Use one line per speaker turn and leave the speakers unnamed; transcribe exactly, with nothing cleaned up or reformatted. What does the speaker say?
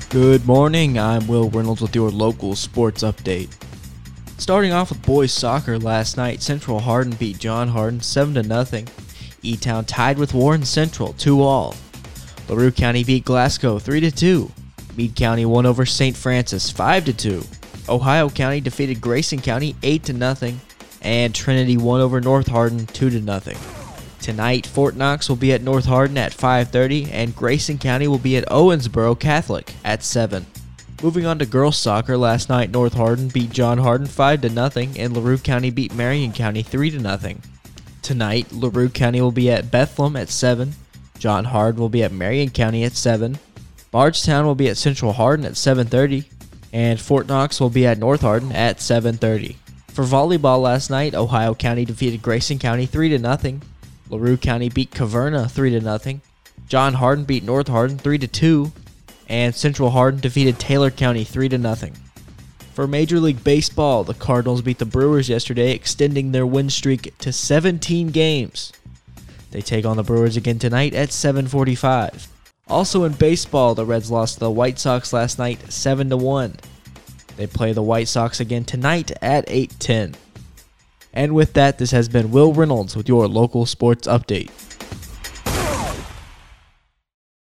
Good morning, I'm Will Reynolds with your local sports update. Starting off with boys soccer last night, Central Hardin beat John Hardin seven to nothing. E-Town tied with Warren Central two all. LaRue County beat Glasgow three to two. Meade County won over Saint Francis five to two. Ohio County defeated Grayson County eight to nothing. And Trinity won over North Hardin two to nothing. Tonight, Fort Knox will be at North Hardin at five thirty, and Grayson County will be at Owensboro Catholic at seven. Moving on to girls soccer, last night North Hardin beat John Hardin five to nothing, and LaRue County beat Marion County three to nothing. Tonight, LaRue County will be at Bethlehem at seven, John Hardin will be at Marion County at seven, Bardstown will be at Central Hardin at seven thirty, and Fort Knox will be at North Hardin at seven thirty. For volleyball last night, Ohio County defeated Grayson County three to nothing. LaRue County beat Caverna three to nothing. John Hardin beat North Hardin three to two. And Central Hardin defeated Taylor County three to nothing. For Major League Baseball, the Cardinals beat the Brewers yesterday, extending their win streak to seventeen games. They take on the Brewers again tonight at seven forty-five. Also in baseball, the Reds lost to the White Sox last night seven to one. They play the White Sox again tonight at eight ten. And with that, this has been Will Reynolds with your local sports update.